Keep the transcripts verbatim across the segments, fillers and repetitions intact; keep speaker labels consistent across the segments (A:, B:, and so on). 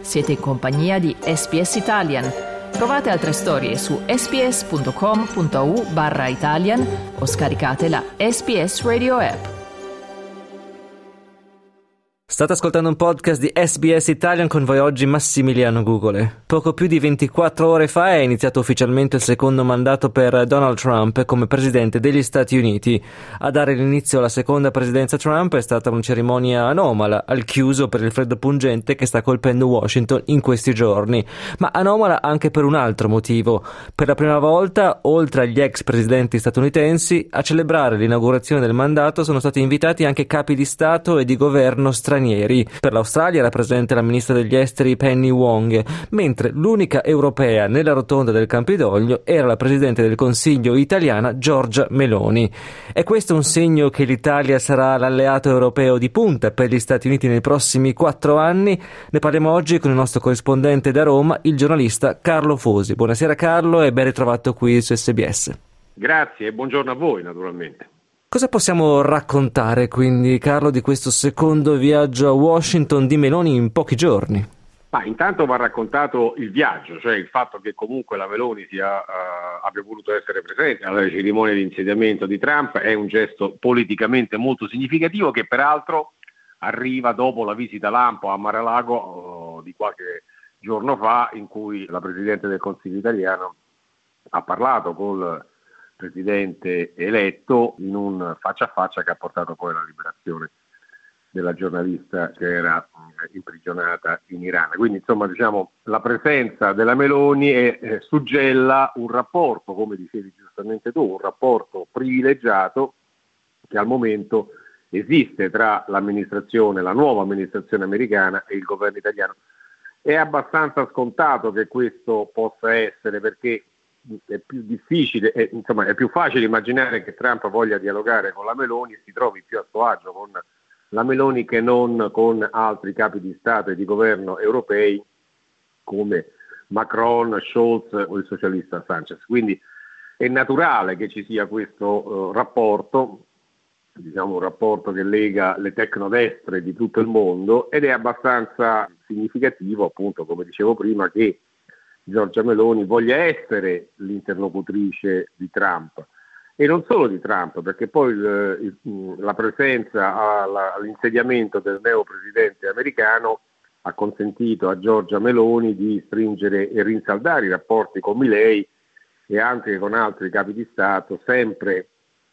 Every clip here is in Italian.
A: Siete in compagnia di S B S Italian. Trovate altre storie su sbs.com.au barra Italian o scaricate la S B S Radio app.
B: State ascoltando un podcast di S B S Italian, con voi oggi Massimiliano Gugole. Poco più di ventiquattro ore fa è iniziato ufficialmente il secondo mandato per Donald Trump come presidente degli Stati Uniti. A dare l'inizio alla seconda presidenza Trump è stata una cerimonia anomala, al chiuso per il freddo pungente che sta colpendo Washington in questi giorni, ma anomala anche per un altro motivo. Per la prima volta, oltre agli ex presidenti statunitensi, a celebrare l'inaugurazione del mandato sono stati invitati anche capi di Stato e di governo stranieri. Per l'Australia era presente la ministra degli esteri Penny Wong, mentre l'unica europea nella rotonda del Campidoglio era la presidente del Consiglio italiana Giorgia Meloni. È questo un segno che l'Italia sarà l'alleato europeo di punta per gli Stati Uniti nei prossimi quattro anni? Ne parliamo oggi con il nostro corrispondente da Roma, il giornalista Carlo Fosi. Buonasera Carlo e ben ritrovato qui su S B S.
C: Grazie e buongiorno a voi naturalmente.
B: Cosa possiamo raccontare quindi, Carlo, di questo secondo viaggio a Washington di Meloni in pochi giorni?
C: Ma intanto va raccontato il viaggio, cioè il fatto che comunque la Meloni sia, uh, abbia voluto essere presente alla cerimonia di insediamento di Trump è un gesto politicamente molto significativo, che peraltro arriva dopo la visita lampo a Mar-a-Lago uh, di qualche giorno fa, in cui la Presidente del Consiglio italiano ha parlato col presidente eletto in un faccia a faccia che ha portato poi alla liberazione della giornalista che era imprigionata in Iran. Quindi insomma diciamo la presenza della Meloni è, eh, suggella un rapporto, come dicevi giustamente tu, un rapporto privilegiato che al momento esiste tra l'amministrazione, la nuova amministrazione americana e il governo italiano. È abbastanza scontato che questo possa essere, perché è più difficile, è, insomma è più facile immaginare che Trump voglia dialogare con la Meloni e si trovi più a suo agio con la Meloni che non con altri capi di Stato e di governo europei come Macron, Scholz o il socialista Sanchez. Quindi è naturale che ci sia questo uh, rapporto, diciamo un rapporto che lega le tecnodestre di tutto il mondo, ed è abbastanza significativo, appunto, come dicevo prima, che Giorgia Meloni voglia essere l'interlocutrice di Trump, e non solo di Trump, perché poi il, il, la presenza alla, all'insediamento del neopresidente americano ha consentito a Giorgia Meloni di stringere e rinsaldare i rapporti con Milei e anche con altri capi di Stato, sempre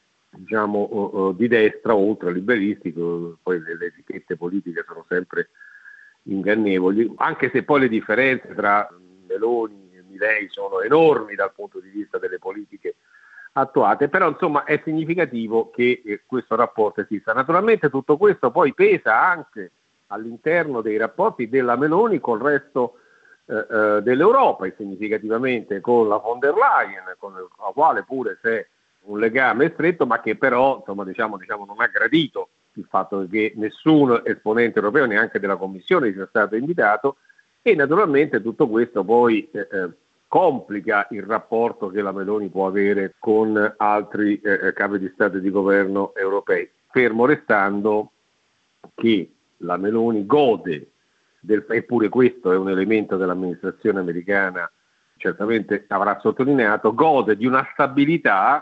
C: diciamo uh, uh, di destra o ultraliberistico. Poi le, le etichette politiche sono sempre ingannevoli, anche se poi le differenze tra Meloni e Milei sono enormi dal punto di vista delle politiche attuate, però insomma è significativo che eh, questo rapporto esista. Naturalmente tutto questo poi pesa anche all'interno dei rapporti della Meloni col resto eh, eh, dell'Europa, e significativamente con la von der Leyen, con la quale pure c'è un legame stretto, ma che però insomma diciamo, diciamo non ha gradito il fatto che nessun esponente europeo, neanche della Commissione, sia stato invitato. E naturalmente tutto questo poi eh, eh, complica il rapporto che la Meloni può avere con altri eh, capi di Stato e di governo europei, fermo restando che la Meloni gode, del, eppure questo è un elemento che l'amministrazione americana certamente avrà sottolineato, gode di una stabilità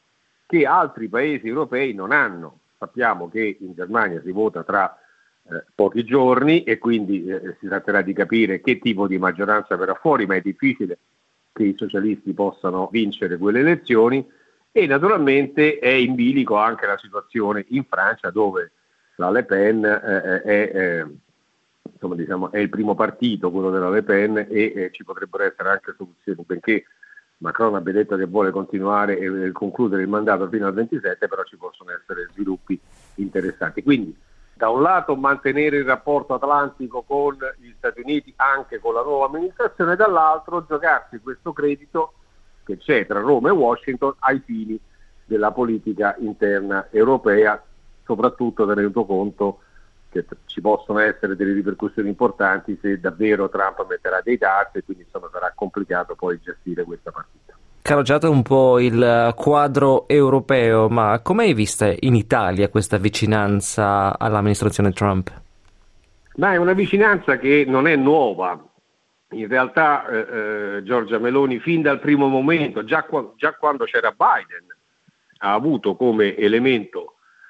C: che altri paesi europei non hanno. Sappiamo che in Germania si vota tra Eh, pochi giorni e quindi eh, si tratterà di capire che tipo di maggioranza verrà fuori, ma è difficile che i socialisti possano vincere quelle elezioni. E naturalmente è in bilico anche la situazione in Francia, dove la Le Pen eh, è, eh, insomma, diciamo, è il primo partito, quello della Le Pen, e eh, ci potrebbero essere anche soluzioni, benché Macron abbia detto che vuole continuare e, e concludere il mandato fino al ventisette, però ci possono essere sviluppi interessanti. Quindi da un lato mantenere il rapporto atlantico con gli Stati Uniti, anche con la nuova amministrazione, e dall'altro giocarsi questo credito che c'è tra Roma e Washington ai fini della politica interna europea, soprattutto tenuto conto che ci possono essere delle ripercussioni importanti se davvero Trump metterà dei dazi, e quindi insomma sarà complicato poi gestire questa partita.
B: Caroggiato un po' il quadro europeo, ma come hai vista in Italia questa vicinanza all'amministrazione Trump?
C: Ma è una vicinanza che non è nuova. In realtà eh, eh, Giorgia Meloni fin dal primo momento, già, qua, già quando c'era Biden, ha avuto come elemento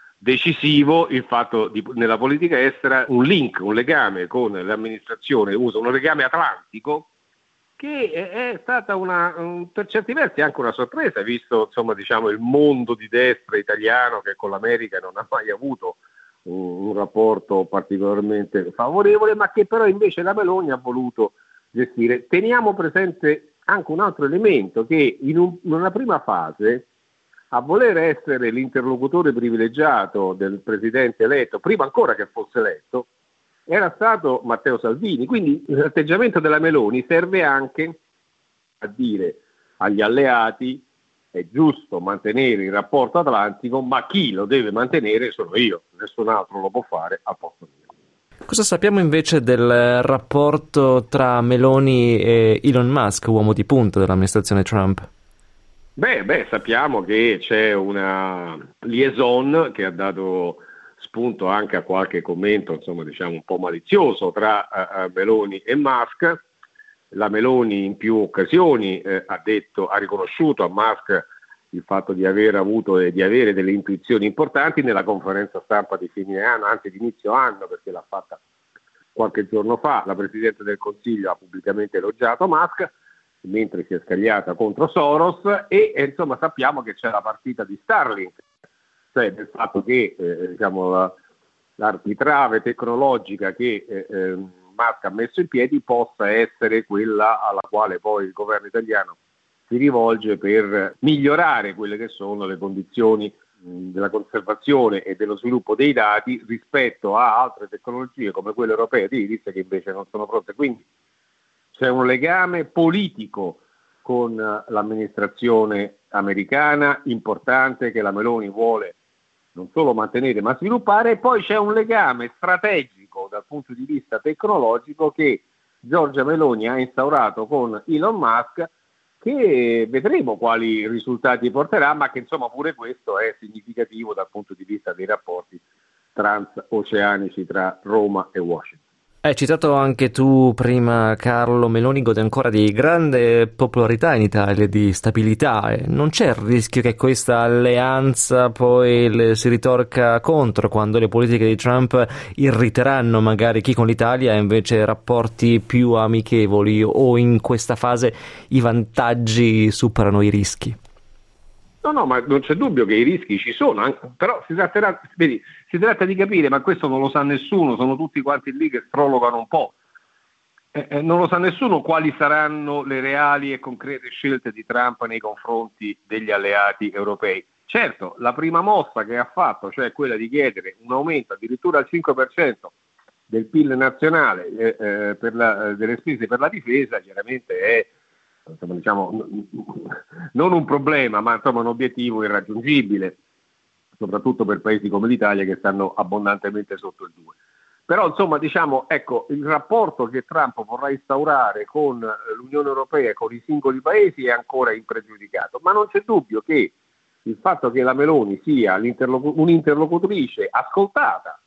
C: decisivo il fatto di, nella politica estera, un link, un legame con l'amministrazione U S A, un legame atlantico, che è, è stata una, un, per certi versi anche una sorpresa, visto insomma diciamo il mondo di destra italiano che con l'America non ha mai avuto un, un rapporto particolarmente favorevole, ma che però invece la Meloni ha voluto gestire. Teniamo presente anche un altro elemento, che in, un, in una prima fase, a voler essere l'interlocutore privilegiato del presidente eletto, prima ancora che fosse eletto, era stato Matteo Salvini. Quindi l'atteggiamento della Meloni serve anche a dire agli alleati: è giusto mantenere il rapporto atlantico, ma chi lo deve mantenere sono io, nessun altro lo può fare al posto mio.
B: Cosa sappiamo invece del rapporto tra Meloni e Elon Musk, uomo di punta dell'amministrazione Trump?
C: Beh, beh, sappiamo che c'è una liaison che ha dato spunto anche a qualche commento, insomma, diciamo un po' malizioso tra uh, Meloni e Musk. La Meloni in più occasioni eh, ha detto, ha riconosciuto a Musk il fatto di aver avuto e di avere delle intuizioni importanti nella conferenza stampa di fine anno, anzi di inizio anno, perché l'ha fatta qualche giorno fa. La Presidente del Consiglio ha pubblicamente elogiato Musk, mentre si è scagliata contro Soros, e, e insomma sappiamo che c'è la partita di Starlink, cioè del fatto che eh, diciamo, la, l'architrave tecnologica che eh, eh, Musk ha messo in piedi possa essere quella alla quale poi il governo italiano si rivolge per migliorare quelle che sono le condizioni mh, della conservazione e dello sviluppo dei dati rispetto a altre tecnologie come quelle europee di Iris, che invece non sono pronte. Quindi c'è un legame politico con l'amministrazione americana importante che la Meloni vuole non solo mantenere ma sviluppare, e poi c'è un legame strategico dal punto di vista tecnologico che Giorgia Meloni ha instaurato con Elon Musk, che vedremo quali risultati porterà, ma che insomma pure questo è significativo dal punto di vista dei rapporti transoceanici tra Roma e Washington.
B: Hai citato anche tu prima, Carlo, Meloni gode ancora di grande popolarità in Italia, di stabilità. Non c'è il rischio che questa alleanza poi le si ritorca contro quando le politiche di Trump irriteranno magari chi con l'Italia ha invece rapporti più amichevoli, o in questa fase i vantaggi superano i rischi?
C: No, no, ma non c'è dubbio che i rischi ci sono, anche, però si tratterà, vedi, si tratta di capire, ma questo non lo sa nessuno, sono tutti quanti lì che strologano un po'. Eh, eh, non lo sa nessuno quali saranno le reali e concrete scelte di Trump nei confronti degli alleati europei. Certo, la prima mossa che ha fatto, cioè quella di chiedere un aumento addirittura al cinque per cento del P I L nazionale eh, eh, per la, delle spese per la difesa, chiaramente è insomma, diciamo, non un problema, ma insomma un obiettivo irraggiungibile, soprattutto per paesi come l'Italia che stanno abbondantemente sotto il due. Però insomma diciamo, ecco, il rapporto che Trump vorrà instaurare con l'Unione Europea e con i singoli paesi è ancora impregiudicato, ma non c'è dubbio che il fatto che la Meloni sia un'interlocutrice ascoltata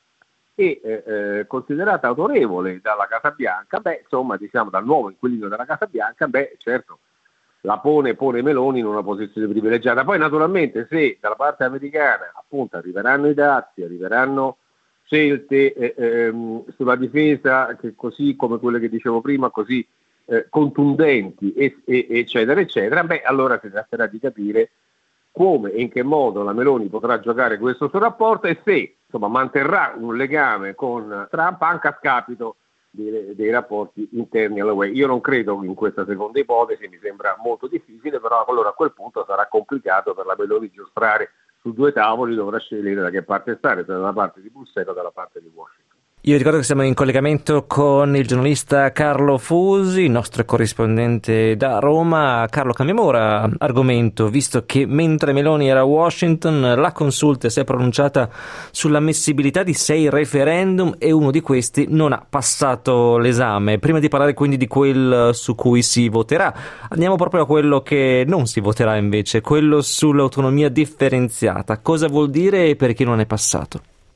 C: e eh, eh, considerata autorevole dalla Casa Bianca, beh, insomma, diciamo dal nuovo inquilino della Casa Bianca, beh, certo, la pone, pone Meloni in una posizione privilegiata. Poi naturalmente se dalla parte americana appunto arriveranno i dazi, arriveranno scelte eh, ehm, sulla difesa che così come quelle che dicevo prima, così eh, contundenti, e, e, eccetera, eccetera, beh, allora si tratterà di capire come e in che modo la Meloni potrà giocare questo suo rapporto e se insomma manterrà un legame con Trump anche a scapito dei, dei rapporti interni alla U E. Io non credo in questa seconda ipotesi, mi sembra molto difficile, però allora a quel punto sarà complicato per la Meloni giostrare su due tavoli, dovrà scegliere da che parte stare, se dalla parte di Bruxelles o dalla parte di Washington.
B: Io ricordo che siamo in collegamento con il giornalista Carlo Fusi, il nostro corrispondente da Roma. Carlo, cambiamo ora argomento, visto che mentre Meloni era a Washington la consulta si è pronunciata sull'ammissibilità di sei referendum e uno di questi non ha passato l'esame. Prima di parlare quindi di quel su cui si voterà, andiamo proprio a quello che non si voterà invece, quello sull'autonomia differenziata. Cosa vuol dire e perché non è passato?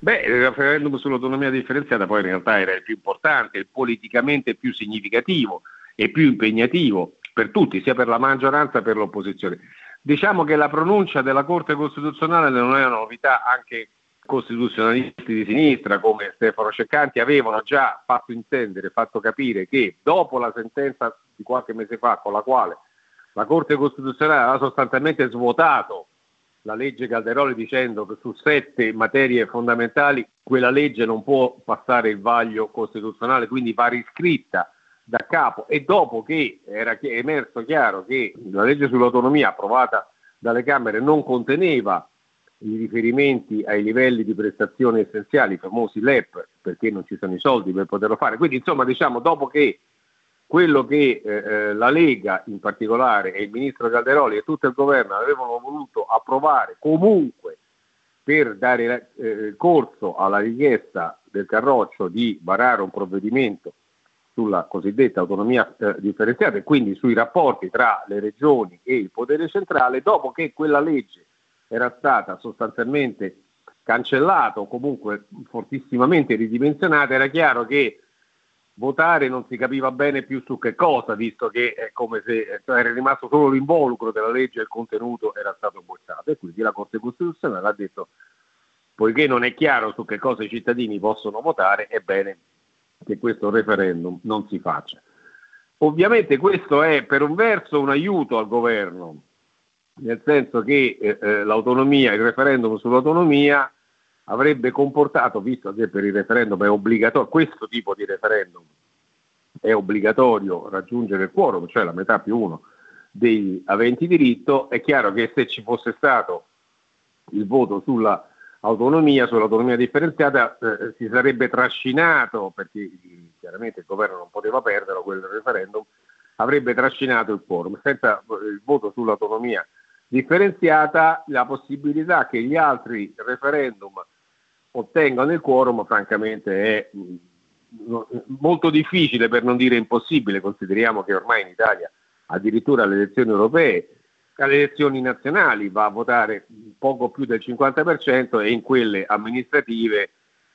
C: Beh, il referendum sull'autonomia differenziata poi in realtà era il più importante, il politicamente più significativo e più impegnativo per tutti, sia per la maggioranza che per l'opposizione. Diciamo che la pronuncia della Corte Costituzionale non è una novità, anche costituzionalisti di sinistra come Stefano Ceccanti avevano già fatto intendere, fatto capire che dopo la sentenza di qualche mese fa con la quale la Corte Costituzionale aveva sostanzialmente svuotato la legge Calderoli dicendo che su sette materie fondamentali quella legge non può passare il vaglio costituzionale, quindi va riscritta da capo, e dopo che era emerso chiaro che la legge sull'autonomia approvata dalle Camere non conteneva i riferimenti ai livelli di prestazioni essenziali, i famosi L E P, perché non ci sono i soldi per poterlo fare. Quindi insomma diciamo dopo che quello che eh, la Lega in particolare e il ministro Calderoli e tutto il governo avevano voluto approvare comunque per dare eh, corso alla richiesta del Carroccio di varare un provvedimento sulla cosiddetta autonomia eh, differenziata e quindi sui rapporti tra le regioni e il potere centrale, dopo che quella legge era stata sostanzialmente cancellata o comunque fortissimamente ridimensionata, era chiaro che votare non si capiva bene più su che cosa, visto che è come se cioè, era rimasto solo l'involucro della legge e il contenuto era stato bocciato, e quindi la Corte Costituzionale ha detto, poiché non è chiaro su che cosa i cittadini possono votare, è bene che questo referendum non si faccia. Ovviamente questo è per un verso un aiuto al governo, nel senso che eh, l'autonomia, il referendum sull'autonomia avrebbe comportato, visto che per il referendum è obbligatorio, questo tipo di referendum è obbligatorio raggiungere il quorum, cioè la metà più uno degli aventi diritto, è chiaro che se ci fosse stato il voto sulla autonomia, sull'autonomia differenziata, eh, si sarebbe trascinato, perché chiaramente il governo non poteva perderlo quel referendum, avrebbe trascinato il quorum. Senza il voto sull'autonomia differenziata, la possibilità che gli altri referendum ottengano il quorum francamente è mh, molto difficile, per non dire impossibile. Consideriamo che ormai in Italia addirittura alle elezioni europee, alle elezioni nazionali va a votare poco più del cinquanta per cento e in quelle amministrative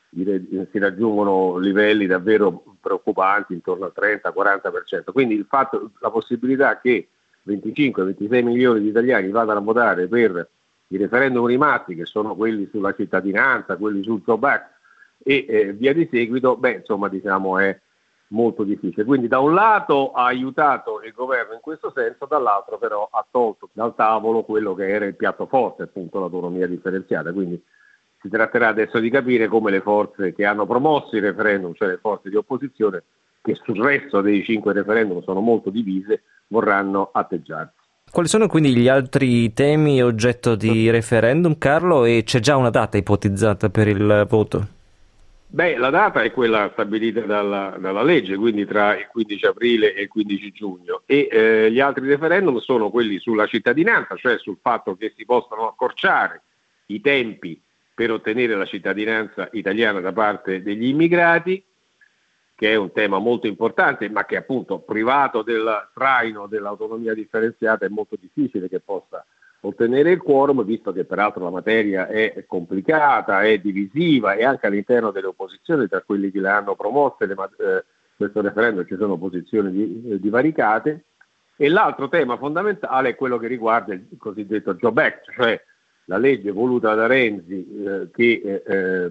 C: si raggiungono livelli davvero preoccupanti, intorno al trenta quaranta per cento. Quindi il fatto, la possibilità che venticinque ventisei milioni di italiani vadano a votare per i referendum rimasti, che sono quelli sulla cittadinanza, quelli sul Job Act e eh, via di seguito, beh insomma diciamo è molto difficile. Quindi da un lato ha aiutato il governo in questo senso, dall'altro però ha tolto dal tavolo quello che era il piatto forte, appunto l'autonomia differenziata. Quindi si tratterà adesso di capire come le forze che hanno promosso il referendum, cioè le forze di opposizione, che sul resto dei cinque referendum sono molto divise, vorranno atteggiarsi.
B: Quali sono quindi gli altri temi oggetto di referendum, Carlo, e c'è già una data ipotizzata per il voto?
C: Beh, la data è quella stabilita dalla, dalla legge, quindi tra il quindici aprile e il quindici giugno, e eh, gli altri referendum sono quelli sulla cittadinanza, cioè sul fatto che si possano accorciare i tempi per ottenere la cittadinanza italiana da parte degli immigrati, che è un tema molto importante, ma che appunto privato del traino dell'autonomia differenziata è molto difficile che possa ottenere il quorum, visto che peraltro la materia è complicata, è divisiva, e anche all'interno delle opposizioni, tra quelli che le hanno promosse le, eh, questo referendum ci sono posizioni di, eh, divaricate. E l'altro tema fondamentale è quello che riguarda il cosiddetto Job Act, cioè la legge voluta da Renzi eh, che eh, eh,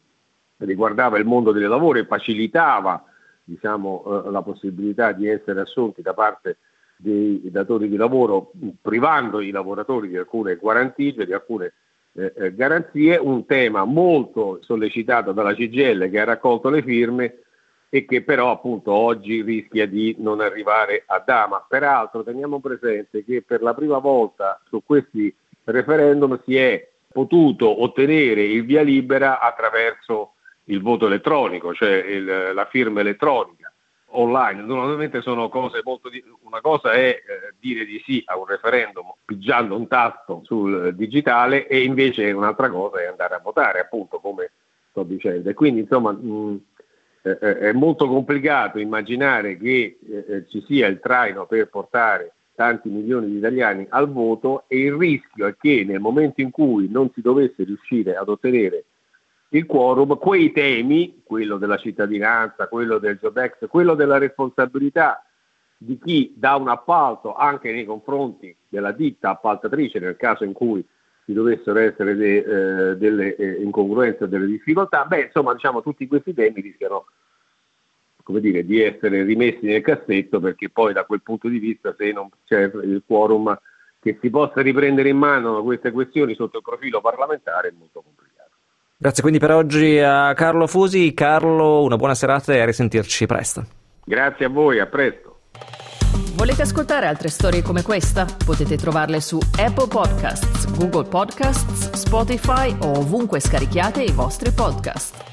C: riguardava il mondo del lavoro e facilitava diciamo, eh, la possibilità di essere assunti da parte dei datori di lavoro, privando i lavoratori di alcune guarentigie, di alcune eh, eh, garanzie, un tema molto sollecitato dalla C G I L che ha raccolto le firme e che però appunto oggi rischia di non arrivare a dama. Peraltro teniamo presente che per la prima volta su questi referendum si è potuto ottenere il via libera attraverso il voto elettronico, cioè il, la firma elettronica online. Normalmente sono cose molto di... una cosa è eh, dire di sì a un referendum pigiando un tasto sul digitale, e invece un'altra cosa è andare a votare, appunto, come sto dicendo. E quindi insomma mh, eh, è molto complicato immaginare che eh, ci sia il traino per portare tanti milioni di italiani al voto, e il rischio è che nel momento in cui non si dovesse riuscire ad ottenere il quorum, quei temi, quello della cittadinanza, quello del Jobex, quello della responsabilità di chi dà un appalto anche nei confronti della ditta appaltatrice nel caso in cui ci dovessero essere de, eh, delle eh, incongruenze o delle difficoltà, beh insomma diciamo tutti questi temi rischiano, come dire, di essere rimessi nel cassetto, perché poi da quel punto di vista, se non c'è il quorum che si possa riprendere in mano queste questioni sotto il profilo parlamentare, è molto complicato.
B: Grazie quindi per oggi a Carlo Fusi. Carlo, una buona serata e a risentirci presto.
C: Grazie a voi, a presto.
A: Volete ascoltare altre storie come questa? Potete trovarle su Apple Podcasts, Google Podcasts, Spotify o ovunque scarichiate i vostri podcast.